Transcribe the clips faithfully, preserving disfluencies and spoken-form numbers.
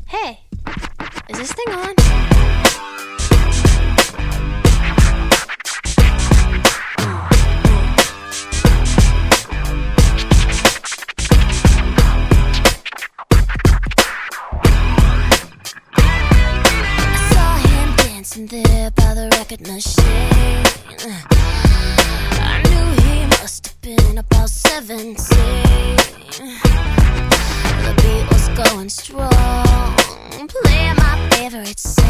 Hey, is this thing on? I saw him dancing there by the record machine. I knew he must have been about seventeen. The beat was going strong, playing my favorite song.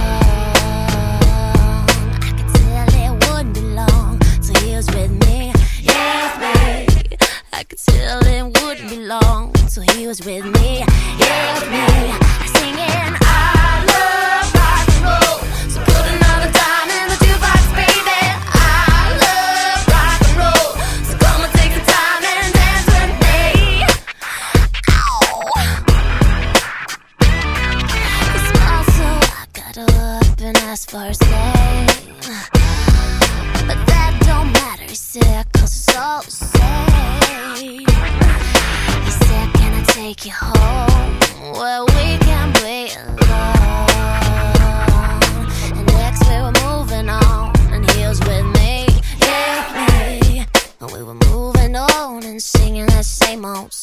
I could tell it wouldn't be long till he was with me, yeah, with me. I could tell it wouldn't be long till he was with me, yeah, with me. Singing, I love rock and roll, so put another dime in the jukebox, baby. I love rock and roll, so come and take the time and dance with me. Ow. He smiled, so I got up and asked for his name, but that don't matter, he said, cause it's all the same. He said, can I take you home where we can play alone? And next we were moving on, and he was with me, yeah, with me. And we were moving on and singing that same old